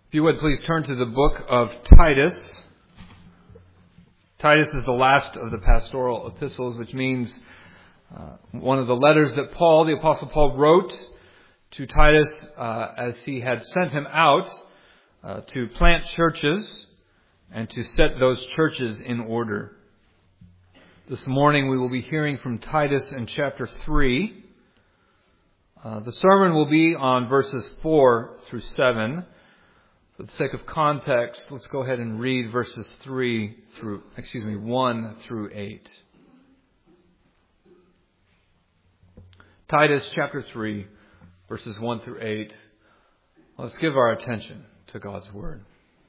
If you would please turn to the book of Titus. Titus is the last of the pastoral epistles, which means one of the letters that Paul, the Apostle Paul, wrote to Titus as he had sent him out to plant churches and to set those churches in order. This morning we will be hearing from Titus in chapter 3. The sermon will be on verses 4 through 7. For the sake of context, let's go ahead and read verses 1 through 8. Titus chapter 3, verses 1 through 8. Let's give our attention to God's word.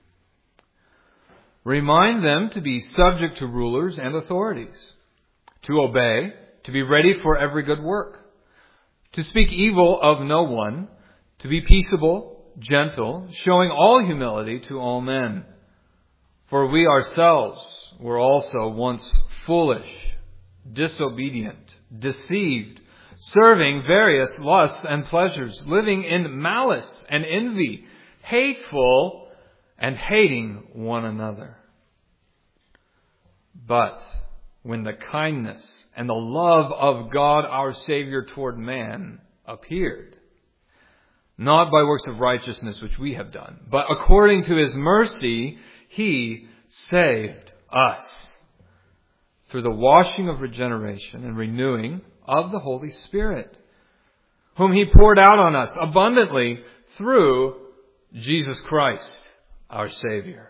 Remind them to be subject to rulers and authorities, to obey, to be ready for every good work, to speak evil of no one, to be peaceable, gentle, showing all humility to all men. For we ourselves were also once foolish, disobedient, deceived, serving various lusts and pleasures, living in malice and envy, hateful and hating one another. But when the kindness and the love of God our Savior toward man appeared, not by works of righteousness which we have done, but according to His mercy, He saved us through the washing of regeneration and renewing of the Holy Spirit, whom He poured out on us abundantly through Jesus Christ, our Savior.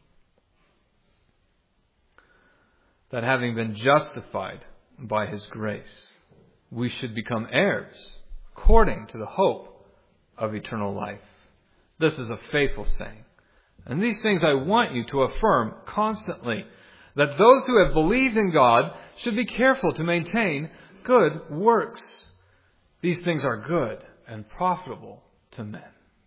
That having been justified by His grace, we should become heirs according to the hope of eternal life. This is a faithful saying. And these things I want you to affirm constantly, that those who have believed in God should be careful to maintain good works. These things are good and profitable to men.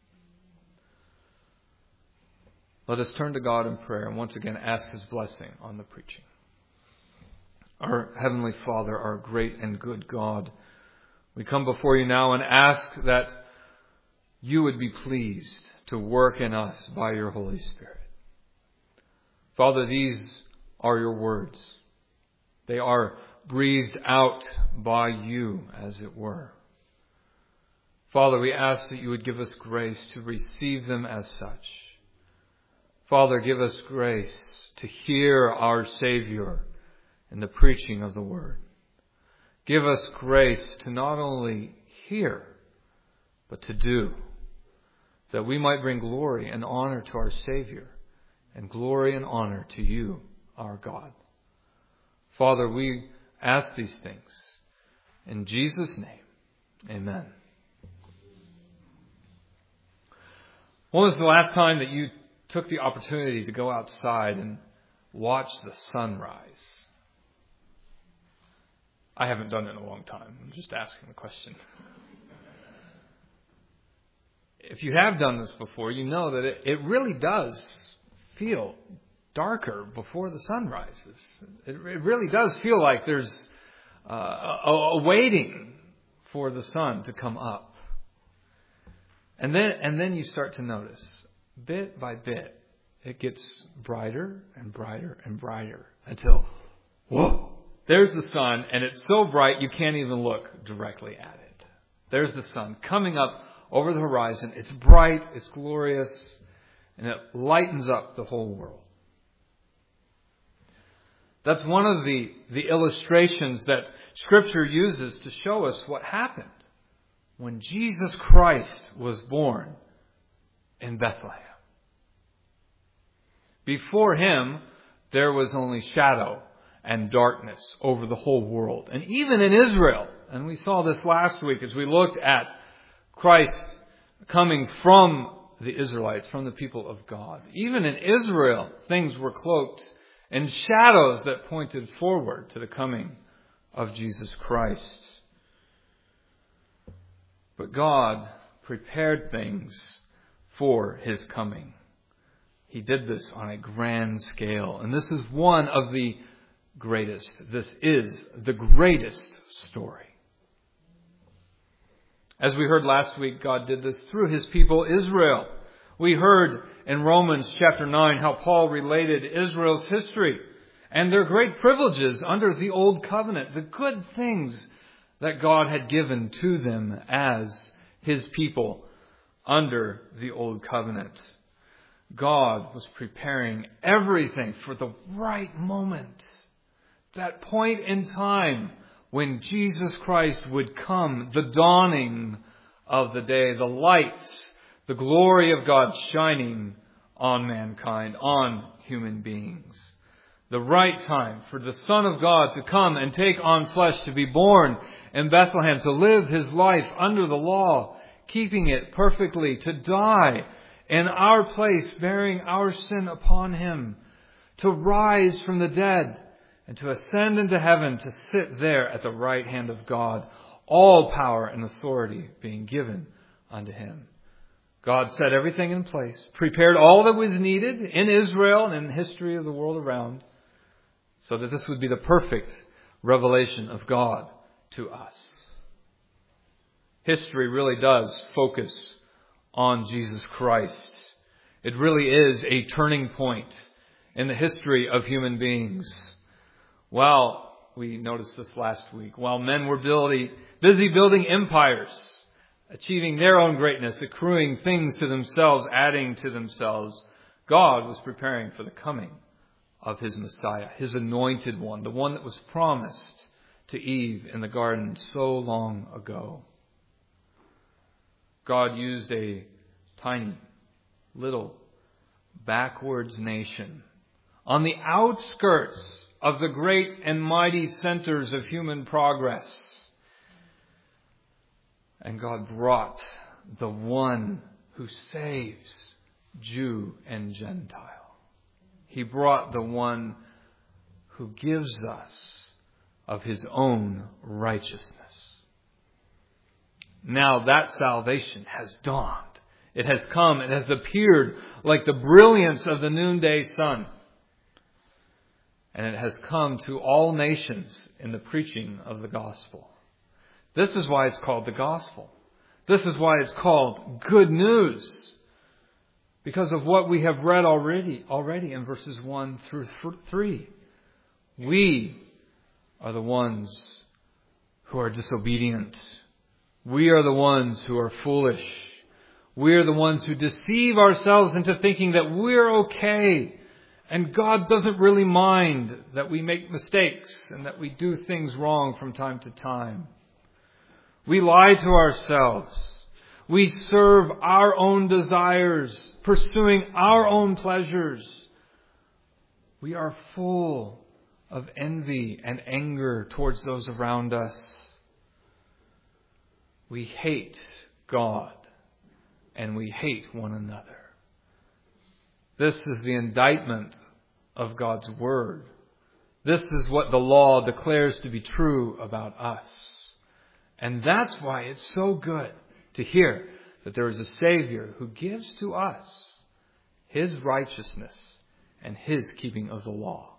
Let us turn to God in prayer and once again ask His blessing on the preaching. Our Heavenly Father, our great and good God, we come before you now and ask that you would be pleased to work in us by your Holy Spirit. Father, these are your words. They are breathed out by you, as it were. Father, we ask that you would give us grace to receive them as such. Father, give us grace to hear our Savior in the preaching of the Word. Give us grace to not only hear, but to do, that we might bring glory and honor to our Savior and glory and honor to you, our God. Father, we ask these things in Jesus' name. Amen. When was the last time that you took the opportunity to go outside and watch the sunrise? I haven't done it in a long time. I'm just asking the question. If you have done this before, you know that it really does feel darker before the sun rises. It really does feel like there's a waiting for the sun to come up. And then you start to notice, bit by bit, it gets brighter and brighter and brighter until, whoa, there's the sun, and it's so bright you can't even look directly at it. There's the sun coming up over the horizon. It's bright, it's glorious, and it lightens up the whole world. That's one of the illustrations that Scripture uses to show us what happened when Jesus Christ was born in Bethlehem. Before Him, there was only shadow and darkness over the whole world. And even in Israel, and we saw this last week as we looked at Christ coming from the Israelites, from the people of God. Even in Israel, things were cloaked in shadows that pointed forward to the coming of Jesus Christ. But God prepared things for His coming. He did this on a grand scale. And this is one of the greatest. This is the greatest story. As we heard last week, God did this through His people Israel. We heard in Romans chapter 9 how Paul related Israel's history and their great privileges under the Old Covenant, the good things that God had given to them as His people under the Old Covenant. God was preparing everything for the right moment, that point in time when Jesus Christ would come, the dawning of the day, the lights, the glory of God shining on mankind, on human beings. The right time for the Son of God to come and take on flesh, to be born in Bethlehem, to live His life under the law, keeping it perfectly, to die in our place, bearing our sin upon Him, to rise from the dead, and to ascend into heaven, to sit there at the right hand of God, all power and authority being given unto Him. God set everything in place, prepared all that was needed in Israel and in the history of the world around, so that this would be the perfect revelation of God to us. History really does focus on Jesus Christ. It really is a turning point in the history of human beings. Well, we noticed this last week. While men were busy building empires, achieving their own greatness, accruing things to themselves, adding to themselves, God was preparing for the coming of His Messiah, His anointed one, the one that was promised to Eve in the garden so long ago. God used a tiny, little, backwards nation on the outskirts of the great and mighty centers of human progress. And God brought the one who saves Jew and Gentile. He brought the one who gives us of His own righteousness. Now that salvation has dawned. It has come. It has appeared like the brilliance of the noonday sun. And it has come to all nations in the preaching of the gospel. This is why it's called the gospel. This is why it's called good news. Because of what we have read already in verses 1 through 3. We are the ones who are disobedient. We are the ones who are foolish. We are the ones who deceive ourselves into thinking that we're okay. And God doesn't really mind that we make mistakes and that we do things wrong from time to time. We lie to ourselves. We serve our own desires, pursuing our own pleasures. We are full of envy and anger towards those around us. We hate God and we hate one another. This is the indictment of God's Word. This is what the law declares to be true about us. And that's why it's so good to hear that there is a Savior who gives to us His righteousness and His keeping of the law.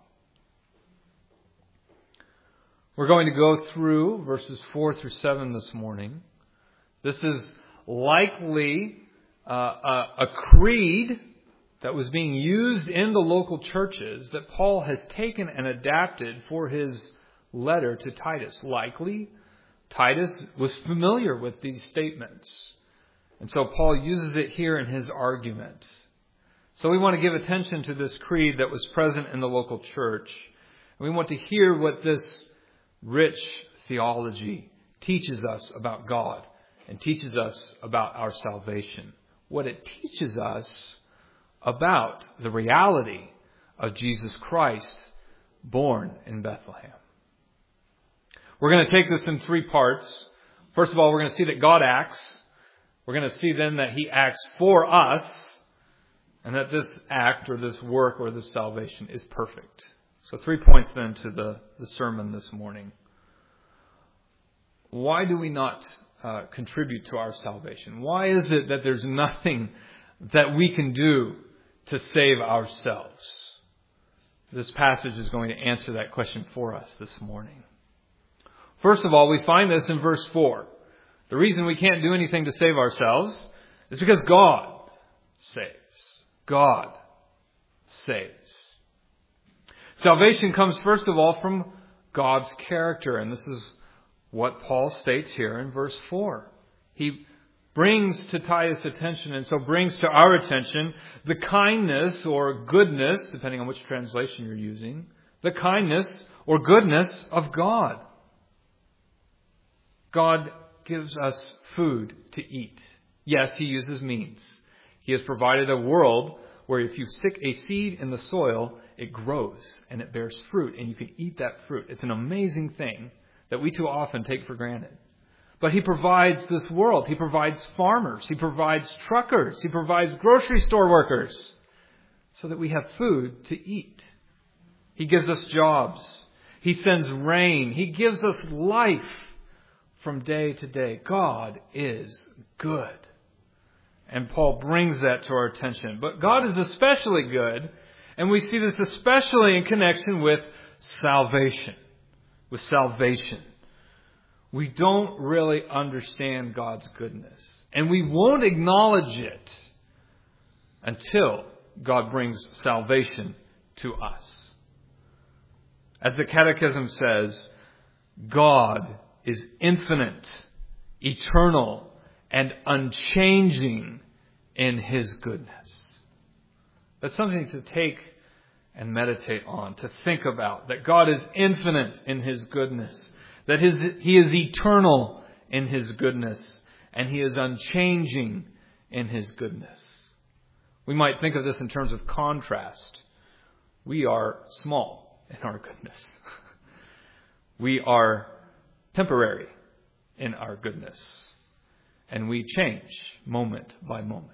We're going to go through verses 4 through 7 this morning. This is likely a creed that was being used in the local churches that Paul has taken and adapted for his letter to Titus. Likely, Titus was familiar with these statements. And so Paul uses it here in his argument. So we want to give attention to this creed that was present in the local church. And we want to hear what this rich theology teaches us about God and teaches us about our salvation. What it teaches us about the reality of Jesus Christ born in Bethlehem. We're going to take this in 3 parts. First of all, we're going to see that God acts. We're going to see then that He acts for us, and that this act or this work or this salvation is perfect. So 3 points then to the sermon this morning. Why do we not contribute to our salvation? Why is it that there's nothing that we can do to save ourselves? This passage is going to answer that question for us this morning. First of all, we find this in verse 4. The reason we can't do anything to save ourselves is because God saves. God saves. Salvation comes first of all from God's character, and this is what Paul states here in verse 4. He brings to Titus' attention, and so brings to our attention, the kindness or goodness, depending on which translation you're using, the kindness or goodness of God. God gives us food to eat. Yes, He uses means. He has provided a world where if you stick a seed in the soil, it grows and it bears fruit, and you can eat that fruit. It's an amazing thing that we too often take for granted. But He provides this world. He provides farmers. He provides truckers. He provides grocery store workers so that we have food to eat. He gives us jobs. He sends rain. He gives us life from day to day. God is good. And Paul brings that to our attention. But God is especially good, and we see this especially in connection with salvation. With salvation. We don't really understand God's goodness. And we won't acknowledge it until God brings salvation to us. As the Catechism says, God is infinite, eternal, and unchanging in His goodness. That's something to take and meditate on, to think about. That God is infinite in His goodness. That He is eternal in His goodness. And He is unchanging in His goodness. We might think of this in terms of contrast. We are small in our goodness. We are temporary in our goodness. And we change moment by moment.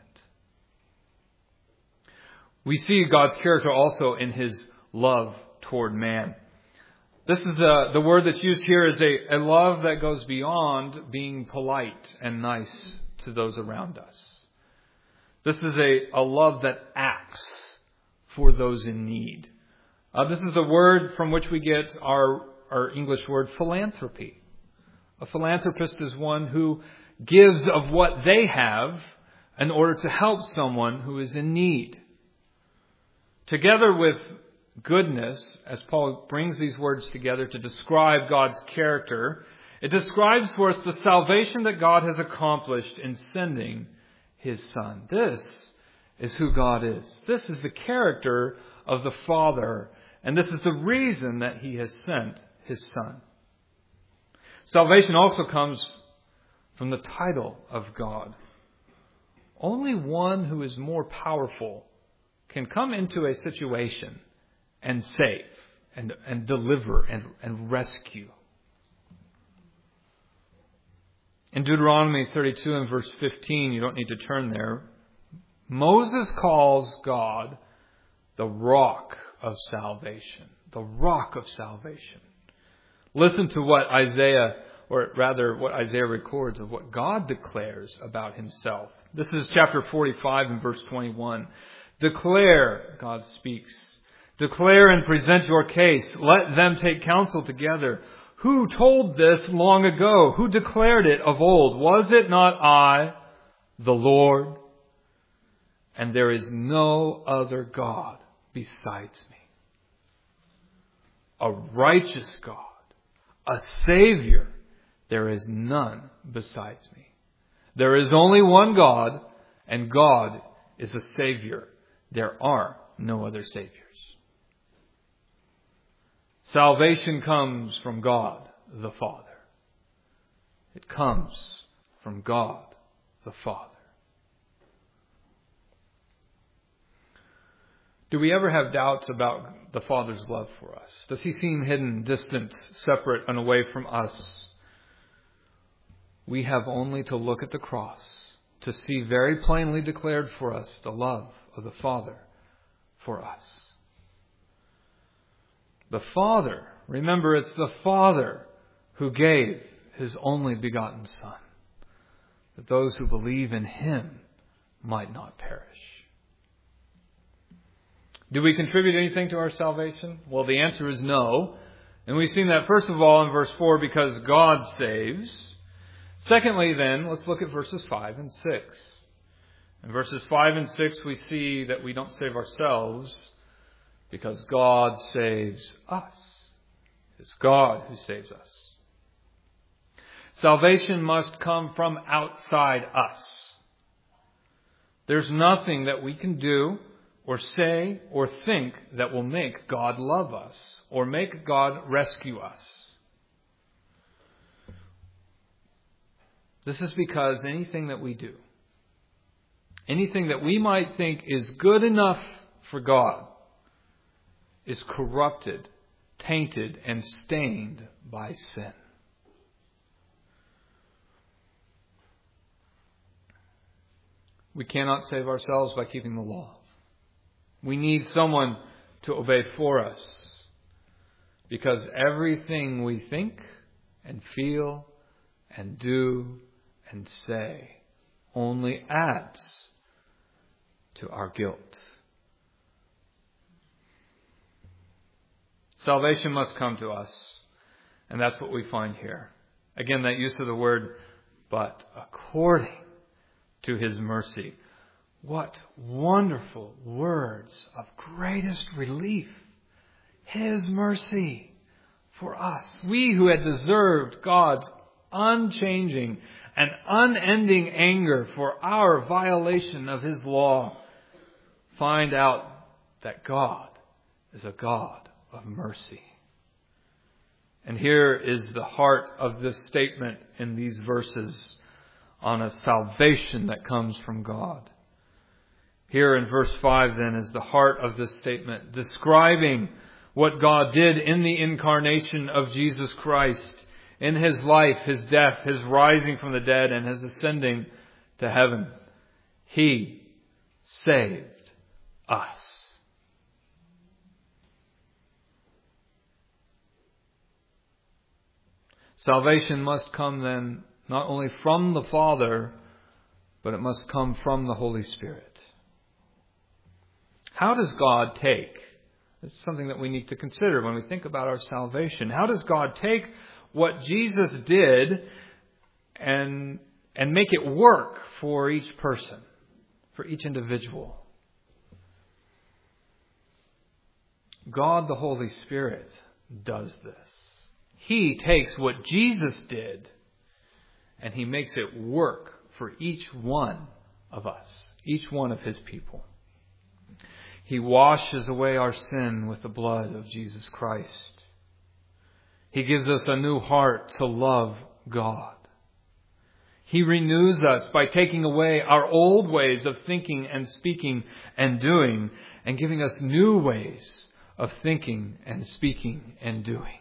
We see God's character also in His love toward man. This is the word that's used here is a love that goes beyond being polite and nice to those around us. This is a love that acts for those in need. This is the word from which we get our English word philanthropy. A philanthropist is one who gives of what they have in order to help someone who is in need. Together with goodness, as Paul brings these words together to describe God's character, it describes for us the salvation that God has accomplished in sending His Son. This is who God is. This is the character of the Father, and this is the reason that He has sent His Son. Salvation also comes from the title of God. Only one who is more powerful can come into a situation and save and deliver and rescue. In Deuteronomy 32 and verse 15, you don't need to turn there, Moses calls God the rock of salvation. The rock of salvation. Listen to what Isaiah records of what God declares about Himself. This is chapter 45 and verse 21. Declare, God speaks, declare and present your case. Let them take counsel together. Who told this long ago? Who declared it of old? Was it not I, the Lord? And there is no other God besides me. A righteous God, a Savior. There is none besides me. There is only one God, and God is a Savior. There are no other Saviors. Salvation comes from God the Father. It comes from God the Father. Do we ever have doubts about the Father's love for us? Does He seem hidden, distant, separate, and away from us? We have only to look at the cross to see very plainly declared for us the love of the Father for us. The Father, remember, it's the Father who gave His only begotten Son, that those who believe in Him might not perish. Do we contribute anything to our salvation? Well, the answer is no. And we've seen that first of all in verse 4, because God saves. Secondly, then, let's look at verses 5 and 6. In verses 5 and 6, we see that we don't save ourselves because God saves us. It's God who saves us. Salvation must come from outside us. There's nothing that we can do or say or think that will make God love us or make God rescue us. This is because anything that we do, anything that we might think is good enough for God, is corrupted, tainted, and stained by sin. We cannot save ourselves by keeping the law. We need someone to obey for us, because everything we think and feel and do and say only adds to our guilt. Salvation must come to us, and that's what we find here. Again, that use of the word, but according to His mercy. What wonderful words of greatest relief. His mercy for us. We who had deserved God's unchanging and unending anger for our violation of His law, find out that God is a God of mercy. And here is the heart of this statement in these verses on a salvation that comes from God. Here in verse 5 then is the heart of this statement, describing what God did in the incarnation of Jesus Christ, in His life, His death, His rising from the dead, and His ascending to heaven. He saved us. Salvation must come then not only from the Father, but it must come from the Holy Spirit. How does God take, it's something that we need to consider when we think about our salvation, how does God take what Jesus did and make it work for each person, for each individual? God the Holy Spirit does this. He takes what Jesus did and He makes it work for each one of us, each one of His people. He washes away our sin with the blood of Jesus Christ. He gives us a new heart to love God. He renews us by taking away our old ways of thinking and speaking and doing, and giving us new ways of thinking and speaking and doing.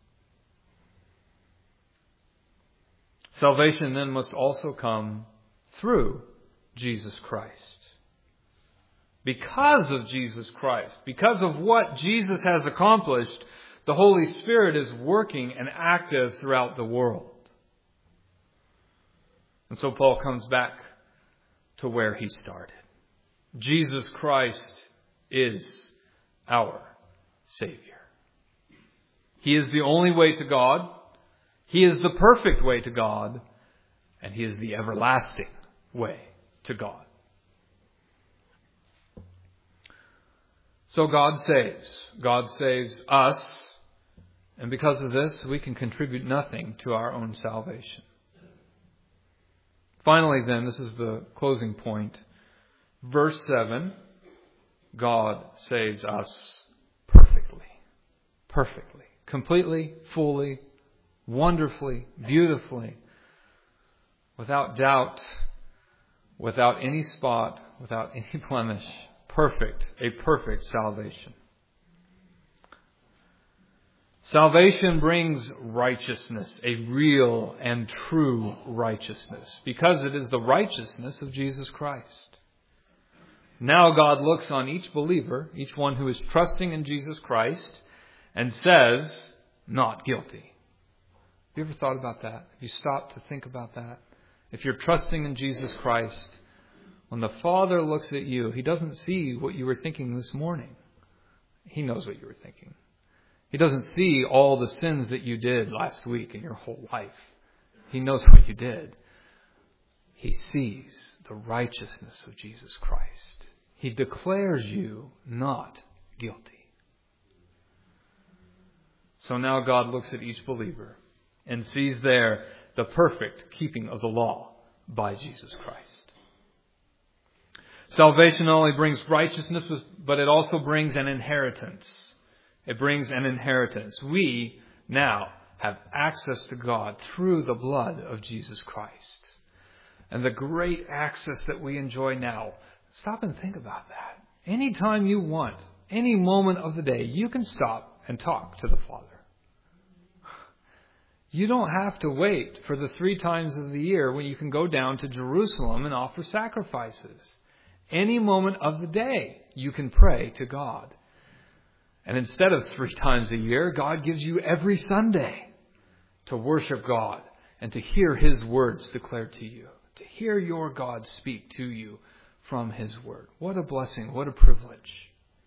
Salvation then must also come through Jesus Christ. Because of Jesus Christ, because of what Jesus has accomplished, the Holy Spirit is working and active throughout the world. And so Paul comes back to where he started. Jesus Christ is our Savior. He is the only way to God. He is the perfect way to God. And He is the everlasting way to God. So God saves. God saves us. And because of this, we can contribute nothing to our own salvation. Finally then, this is the closing point. Verse 7, God saves us perfectly. Perfectly. Completely, fully, wonderfully, beautifully, without doubt, without any spot, without any blemish. Perfect, a perfect salvation. Salvation brings righteousness, a real and true righteousness, because it is the righteousness of Jesus Christ. Now God looks on each believer, each one who is trusting in Jesus Christ, and says, not guilty. Have you ever thought about that? Have you stopped to think about that? If you're trusting in Jesus Christ, when the Father looks at you, He doesn't see what you were thinking this morning. He knows what you were thinking. He doesn't see all the sins that you did last week in your whole life. He knows what you did. He sees the righteousness of Jesus Christ. He declares you not guilty. So now God looks at each believer and sees there the perfect keeping of the law by Jesus Christ. Salvation not only brings righteousness, but it also brings an inheritance. It brings an inheritance. We now have access to God through the blood of Jesus Christ. And the great access that we enjoy now, stop and think about that. Anytime you want, any moment of the day, you can stop and talk to the Father. You don't have to wait for the 3 times of the year when you can go down to Jerusalem and offer sacrifices. Any moment of the day, you can pray to God. And instead of 3 times a year, God gives you every Sunday to worship God and to hear His words declared to you, to hear your God speak to you from His word. What a blessing, what a privilege.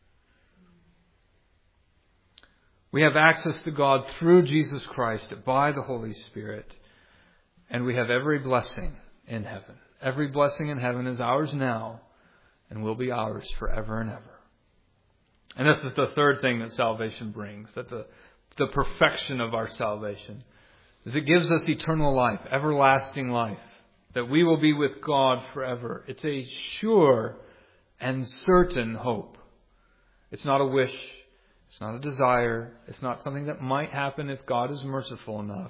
We have access to God through Jesus Christ by the Holy Spirit, and we have every blessing in heaven. Every blessing in heaven is ours now and will be ours forever and ever. And this is the third thing that salvation brings, that the perfection of our salvation is it gives us eternal life, everlasting life, that we will be with God forever. It's a sure and certain hope. It's not a wish. It's not a desire. It's not something that might happen if God is merciful enough.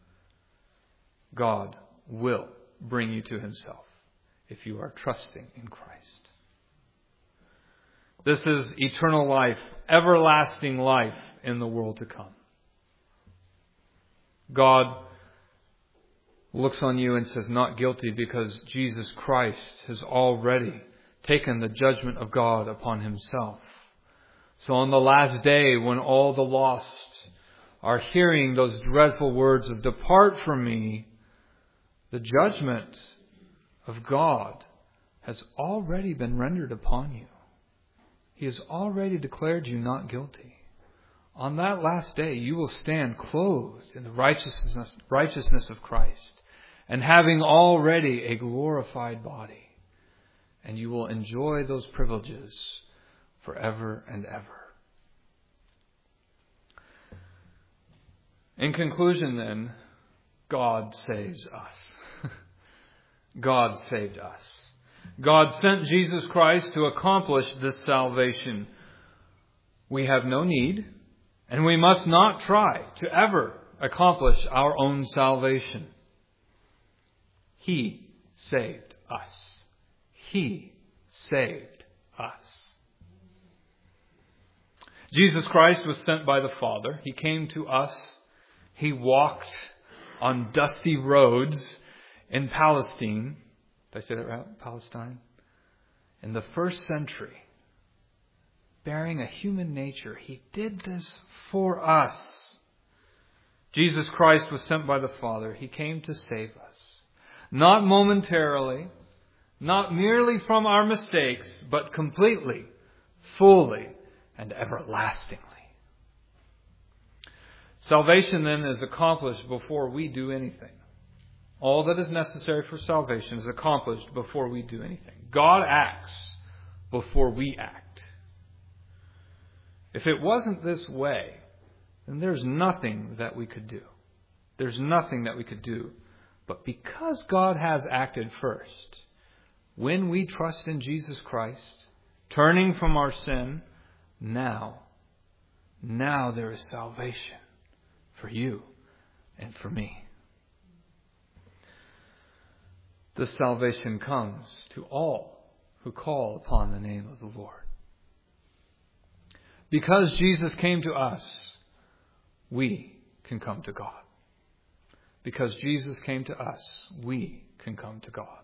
God will bring you to Himself if you are trusting in Christ. This is eternal life, everlasting life in the world to come. God looks on you and says, not guilty, because Jesus Christ has already taken the judgment of God upon Himself. So on the last day, when all the lost are hearing those dreadful words of depart from me, the judgment of God has already been rendered upon you. He has already declared you not guilty. On that last day, you will stand clothed in the righteousness of Christ, and having already a glorified body. And you will enjoy those privileges forever and ever. In conclusion then, God saves us. God saved us. God sent Jesus Christ to accomplish this salvation. We have no need, and we must not try to ever accomplish our own salvation. He saved us. He saved us. Jesus Christ was sent by the Father. He came to us. He walked on dusty roads in Palestine. Did I say that right? Palestine? In the first century, bearing a human nature. He did this for us. Jesus Christ was sent by the Father. He came to save us. Not momentarily, not merely from our mistakes, but completely, fully, and everlastingly. Salvation then is accomplished before we do anything. All that is necessary for salvation is accomplished before we do anything. God acts before we act. If it wasn't this way, then there's nothing that we could do. There's nothing that we could do. But because God has acted first, when we trust in Jesus Christ, turning from our sin, now there is salvation for you and for me. This salvation comes to all who call upon the name of the Lord. Because Jesus came to us, we can come to God. Because Jesus came to us, we can come to God.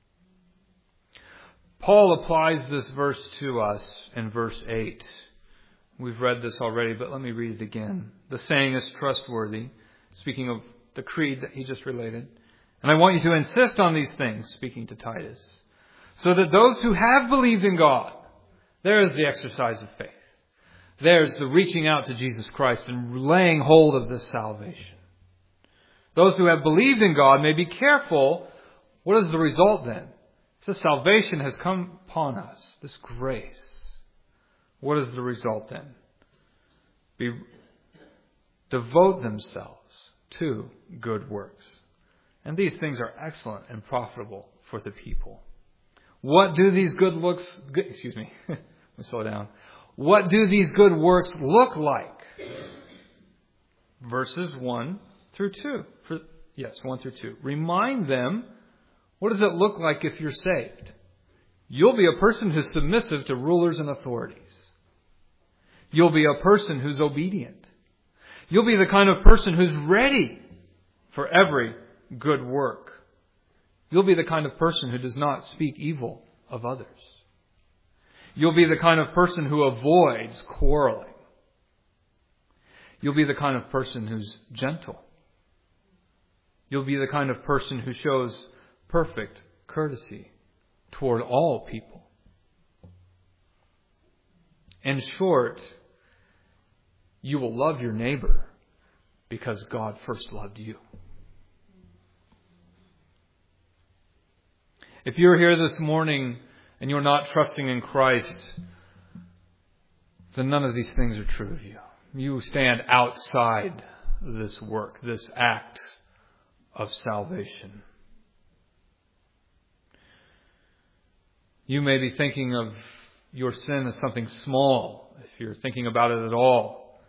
Paul applies this verse to us in verse 8. We've read this already, but let me read it again. The saying is trustworthy, speaking of the creed that he just related. And I want you to insist on these things, speaking to Titus, so that those who have believed in God, there is the exercise of faith. There's the reaching out to Jesus Christ and laying hold of this salvation. Those who have believed in God may be careful. What is the result then? So salvation has come upon us, this grace. What is the result then? Devote themselves to good works. And these things are excellent and profitable for the people. What do these good looks... Excuse me. Let me slow down. What do these good works look like? Verses 1 through 2. 1 through 2. Remind them, what does it look like if you're saved? You'll be a person who's submissive to rulers and authorities. You'll be a person who's obedient. You'll be the kind of person who's ready for every good work. You'll be the kind of person who does not speak evil of others. You'll be the kind of person who avoids quarreling. You'll be the kind of person who's gentle. You'll be the kind of person who shows perfect courtesy toward all people. In short, you will love your neighbor because God first loved you. If you're here this morning and you're not trusting in Christ, then none of these things are true of you. You stand outside this work, this act of salvation. You may be thinking of your sin as something small, if you're thinking about it at all.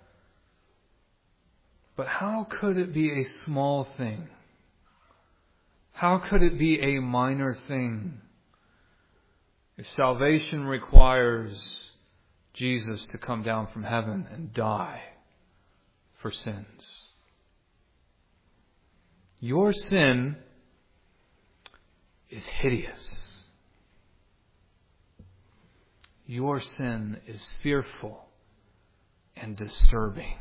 But how could it be a small thing? How could it be a minor thing if salvation requires Jesus to come down from heaven and die for sins? Your sin is hideous. Your sin is fearful and disturbing.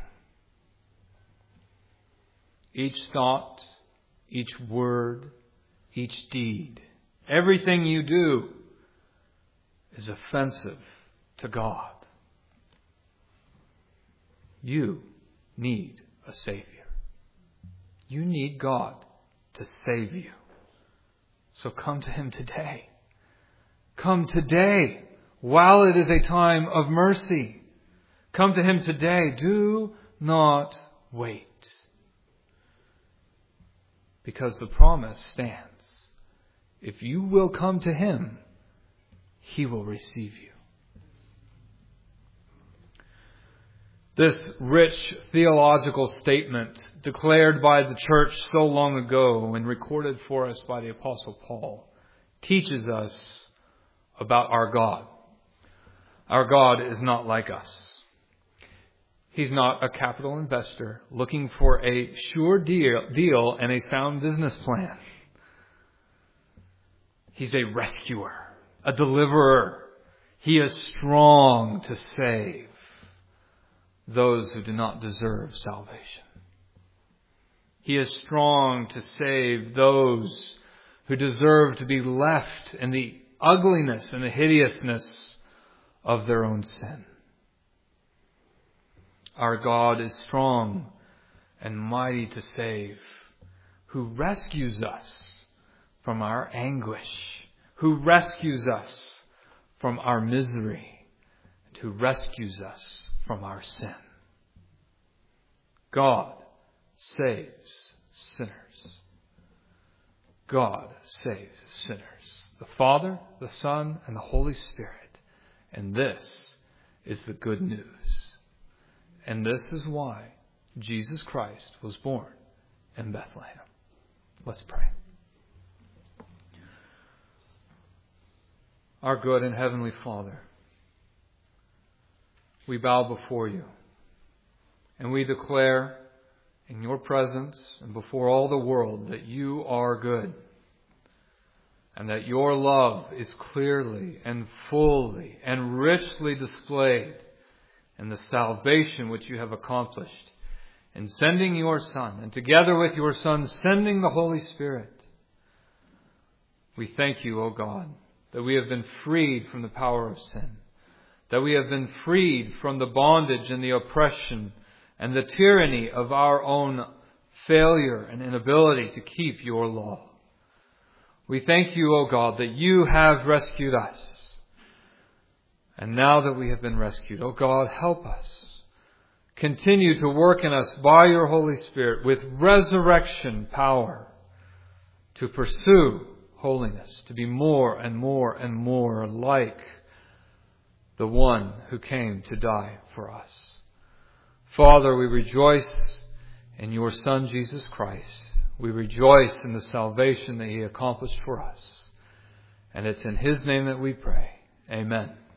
Each thought, each word, each deed, everything you do is offensive to God. You need a Savior. You need God to save you. So come to Him today. Come today while it is a time of mercy. Come to Him today. Do not wait. Because the promise stands. If you will come to Him, He will receive you. This rich theological statement declared by the church so long ago and recorded for us by the Apostle Paul teaches us about our God. Our God is not like us. He's not a capital investor looking for a sure deal and a sound business plan. He's a rescuer, a deliverer. He is strong to save those who do not deserve salvation. He is strong to save those who deserve to be left in the ugliness and the hideousness of their own sin. Our God is strong and mighty to save, who rescues us from our anguish, who rescues us from our misery, and who rescues us from our sin. God saves sinners. God saves sinners. The Father, the Son, and the Holy Spirit. And this is the good news. And this is why Jesus Christ was born in Bethlehem. Let's pray. Our good and heavenly Father, we bow before you and we declare in your presence and before all the world that you are good and that your love is clearly and fully and richly displayed in the salvation which you have accomplished in sending your Son, and together with your Son sending the Holy Spirit. We thank you, O God, that we have been freed from the power of sin, that we have been freed from the bondage and the oppression and the tyranny of our own failure and inability to keep your law. We thank you, O God, that you have rescued us. And now that we have been rescued, O God, help us. Continue to work in us by your Holy Spirit with resurrection power to pursue holiness, to be more and more and more like the one who came to die for us. Father, we rejoice in your Son, Jesus Christ. We rejoice in the salvation that he accomplished for us. And it's in his name that we pray. Amen.